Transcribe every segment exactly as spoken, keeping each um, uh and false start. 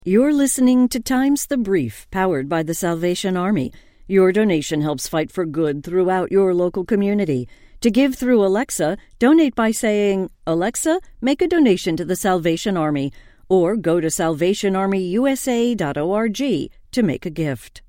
You're listening to Times the Brief, powered by the Salvation Army. Your donation helps fight for good throughout your local community. To give through Alexa, donate by saying, "Alexa, make a donation to the Salvation Army," or go to salvation army u s a dot org to make a gift.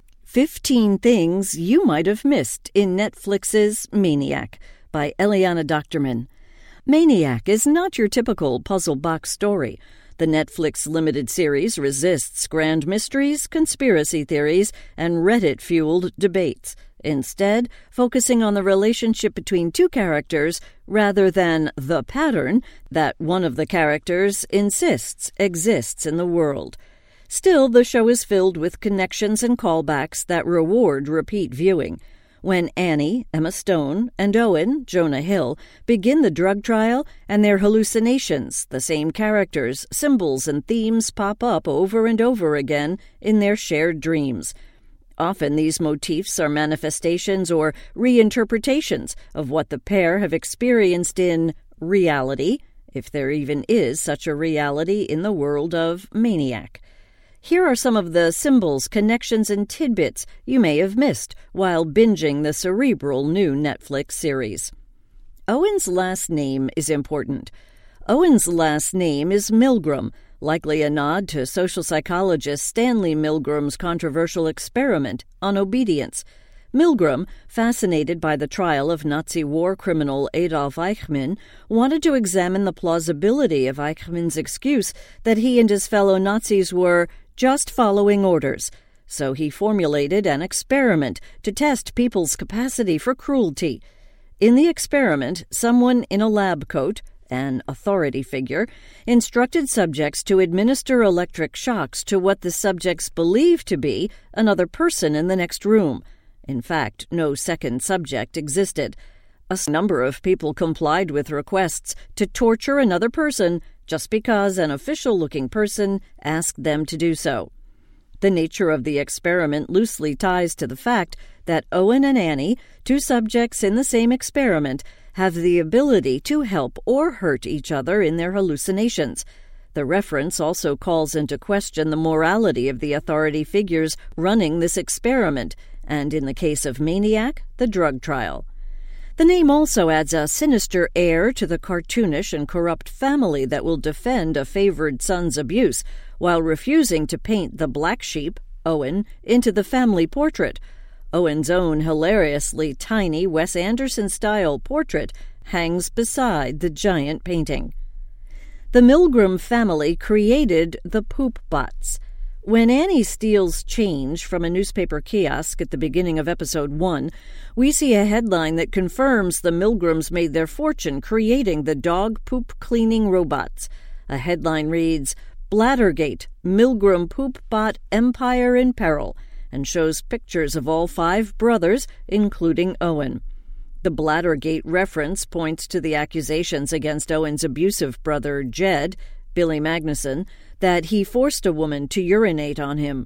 fifteen Things You Might Have Missed in Netflix's Maniac by Eliana Doctorman. Maniac is not your typical puzzle box story. The Netflix limited series resists grand mysteries, conspiracy theories, and Reddit-fueled debates, instead focusing on the relationship between two characters rather than the pattern that one of the characters insists exists in the world. Still, the show is filled with connections and callbacks that reward repeat viewing. When Annie, Emma Stone, and Owen, Jonah Hill, begin the drug trial and their hallucinations, the same characters, symbols, and themes pop up over and over again in their shared dreams. Often these motifs are manifestations or reinterpretations of what the pair have experienced in reality, if there even is such a reality in the world of Maniac. Here are some of the symbols, connections, and tidbits you may have missed while binging the cerebral new Netflix series. Owen's last name is important. Owen's last name is Milgram, likely a nod to social psychologist Stanley Milgram's controversial experiment on obedience. Milgram, fascinated by the trial of Nazi war criminal Adolf Eichmann, wanted to examine the plausibility of Eichmann's excuse that he and his fellow Nazis were just following orders. So he formulated an experiment to test people's capacity for cruelty. In the experiment, someone in a lab coat, an authority figure, instructed subjects to administer electric shocks to what the subjects believed to be another person in the next room. In fact, no second subject existed. A number of people complied with requests to torture another person just because an official-looking person asked them to do so. The nature of the experiment loosely ties to the fact that Owen and Annie, two subjects in the same experiment, have the ability to help or hurt each other in their hallucinations. The reference also calls into question the morality of the authority figures running this experiment, and in the case of Maniac, the drug trial. The name also adds a sinister air to the cartoonish and corrupt family that will defend a favored son's abuse while refusing to paint the black sheep, Owen, into the family portrait. Owen's own hilariously tiny Wes Anderson-style portrait hangs beside the giant painting. The Milgram family created the poop bots. When Annie steals change from a newspaper kiosk at the beginning of episode one, we see a headline that confirms the Milgrams made their fortune creating the dog poop cleaning robots. A headline reads, "Bladdergate, Milgram Poop Bot Empire in Peril," and shows pictures of all five brothers, including Owen. The Bladdergate reference points to the accusations against Owen's abusive brother, Jed, Billy Magnuson, that he forced a woman to urinate on him.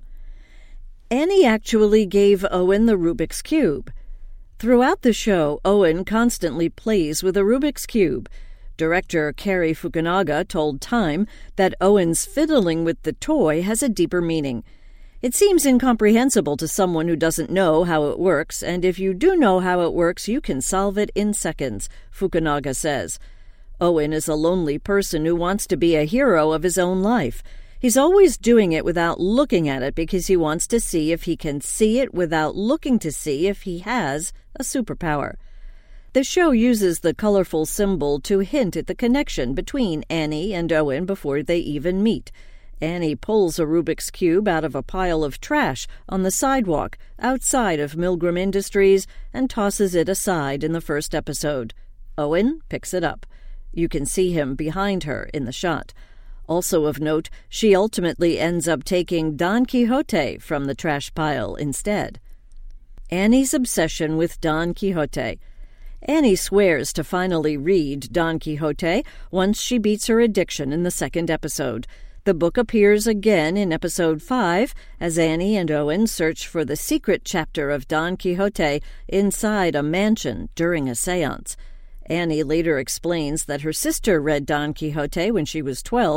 Annie actually gave Owen the Rubik's Cube. Throughout the show, Owen constantly plays with a Rubik's Cube. Director Cary Fukunaga told Time that Owen's fiddling with the toy has a deeper meaning. It seems incomprehensible to someone who doesn't know how it works, and if you do know how it works, you can solve it in seconds, Fukunaga says. Owen is a lonely person who wants to be a hero of his own life. He's always doing it without looking at it because he wants to see if he can see it without looking to see if he has a superpower. The show uses the colorful symbol to hint at the connection between Annie and Owen before they even meet. Annie pulls a Rubik's Cube out of a pile of trash on the sidewalk outside of Milgram Industries and tosses it aside in the first episode. Owen picks it up. You can see him behind her in the shot. Also of note, she ultimately ends up taking Don Quixote from the trash pile instead. Annie's obsession with Don Quixote. Annie swears to finally read Don Quixote once she beats her addiction in the second episode. The book appears again in episode five as Annie and Owen search for the secret chapter of Don Quixote inside a mansion during a seance. Annie later explains that her sister read Don Quixote when she was twelve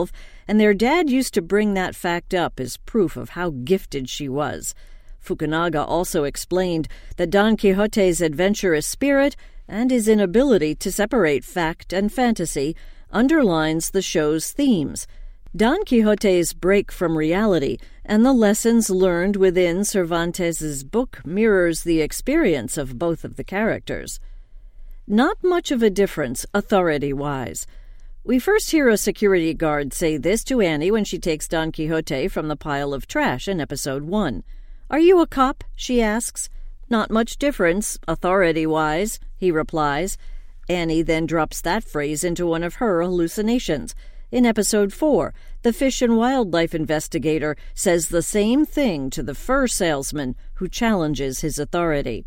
and their dad used to bring that fact up as proof of how gifted she was. Fukunaga also explained that Don Quixote's adventurous spirit and his inability to separate fact and fantasy underlines the show's themes. Don Quixote's break from reality and the lessons learned within Cervantes's book mirrors the experience of both of the characters. Not much of a difference, authority-wise. We first hear a security guard say this to Annie when she takes Don Quixote from the pile of trash in episode one. "Are you a cop?" she asks. "Not much difference, authority-wise," he replies. Annie then drops that phrase into one of her hallucinations. In episode four, the fish and wildlife investigator says the same thing to the fur salesman who challenges his authority.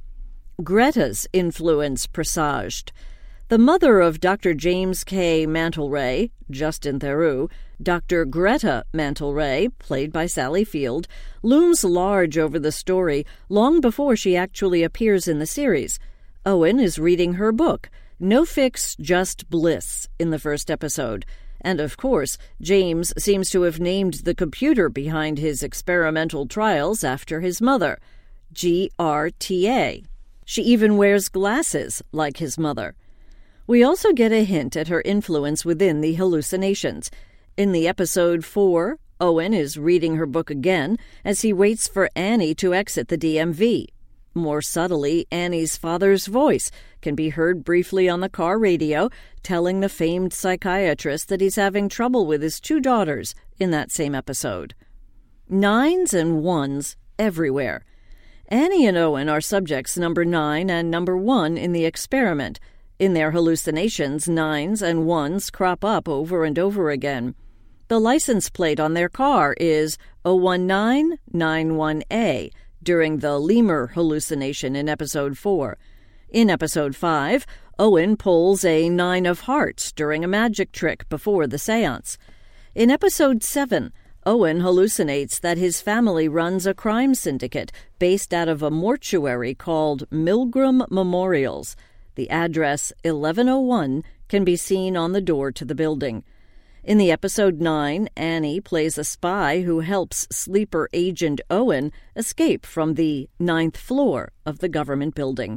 Greta's influence presaged. The mother of Doctor James K. Mantelray, Justin Theroux, Doctor Greta Mantelray, played by Sally Field, looms large over the story long before she actually appears in the series. Owen is reading her book, No Fix, Just Bliss, in the first episode. And, of course, James seems to have named the computer behind his experimental trials after his mother, G R T A. She even wears glasses, like his mother. We also get a hint at her influence within the hallucinations. In the episode four, Owen is reading her book again as he waits for Annie to exit the D M V. More subtly, Annie's father's voice can be heard briefly on the car radio, telling the famed psychiatrist that he's having trouble with his two daughters in that same episode. Nines and ones everywhere. Annie and Owen are subjects number nine and number one in the experiment. In their hallucinations, nines and ones crop up over and over again. The license plate on their car is zero one nine nine one A during the lemur hallucination in episode four. In episode five, Owen pulls a nine of hearts during a magic trick before the seance. In episode seven, Owen hallucinates that his family runs a crime syndicate based out of a mortuary called Milgram Memorials. The address eleven oh one can be seen on the door to the building. In the episode nine, Annie plays a spy who helps sleeper agent Owen escape from the ninth floor of the government building.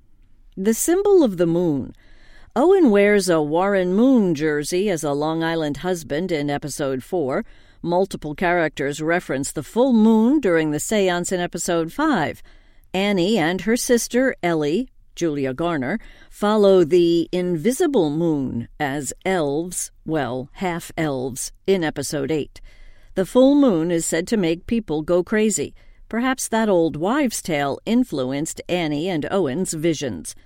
The symbol of the moon. Owen wears a Warren Moon jersey as a Long Island husband in episode four. Multiple characters reference the full moon during the seance in episode five. Annie and her sister, Ellie, Julia Garner, follow the invisible moon as elves, well, half-elves, in episode eight. The full moon is said to make people go crazy. Perhaps that old wives' tale influenced Annie and Owen's visions.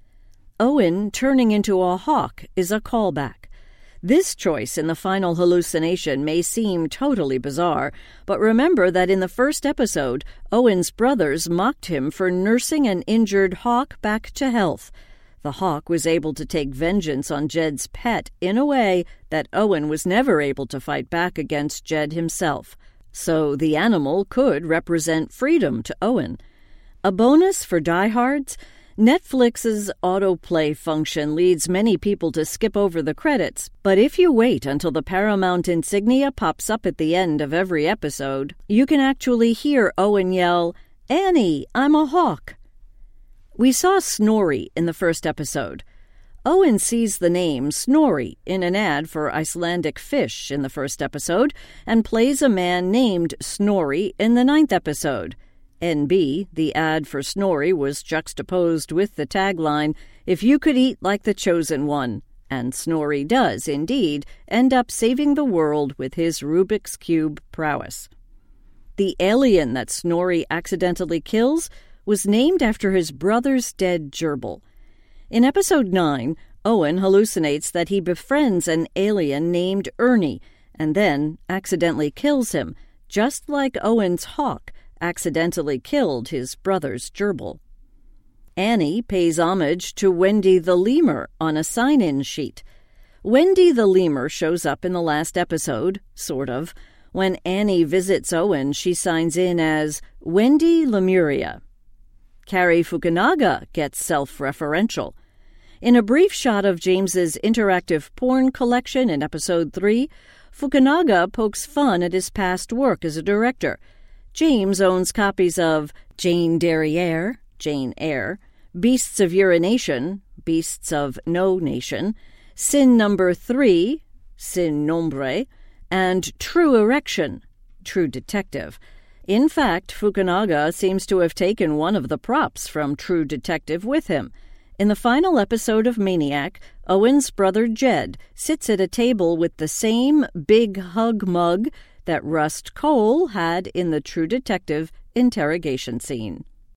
Owen turning into a hawk is a callback. This choice in the final hallucination may seem totally bizarre, but remember that in the first episode, Owen's brothers mocked him for nursing an injured hawk back to health. The hawk was able to take vengeance on Jed's pet in a way that Owen was never able to fight back against Jed himself. So the animal could represent freedom to Owen. A bonus for diehards? Netflix's autoplay function leads many people to skip over the credits, but if you wait until the Paramount insignia pops up at the end of every episode, you can actually hear Owen yell, "Annie, I'm a hawk." We saw Snorri in the first episode. Owen sees the name Snorri in an ad for Icelandic fish in the first episode and plays a man named Snorri in the ninth episode. N B, the ad for Snorri was juxtaposed with the tagline, "If you could eat like the chosen one," and Snorri does, indeed, end up saving the world with his Rubik's Cube prowess. The alien that Snorri accidentally kills was named after his brother's dead gerbil. In episode nine, Owen hallucinates that he befriends an alien named Ernie, and then accidentally kills him, just like Owen's hawk accidentally killed his brother's gerbil. Annie pays homage to Wendy the Lemur on a sign-in sheet. Wendy the Lemur shows up in the last episode, sort of. When Annie visits Owen, she signs in as Wendy Lemuria. Cary Fukunaga gets self-referential. In a brief shot of James's interactive porn collection in episode three, Fukunaga pokes fun at his past work as a director. James owns copies of Jane Derriere, Jane Eyre, Beasts of Urination, Beasts of No Nation, Sin Number Three, Sin Nombre, and True Erection, True Detective. In fact, Fukunaga seems to have taken one of the props from True Detective with him. In the final episode of Maniac, Owen's brother Jed sits at a table with the same big hug mug that Rust Cole had in the True Detective interrogation scene.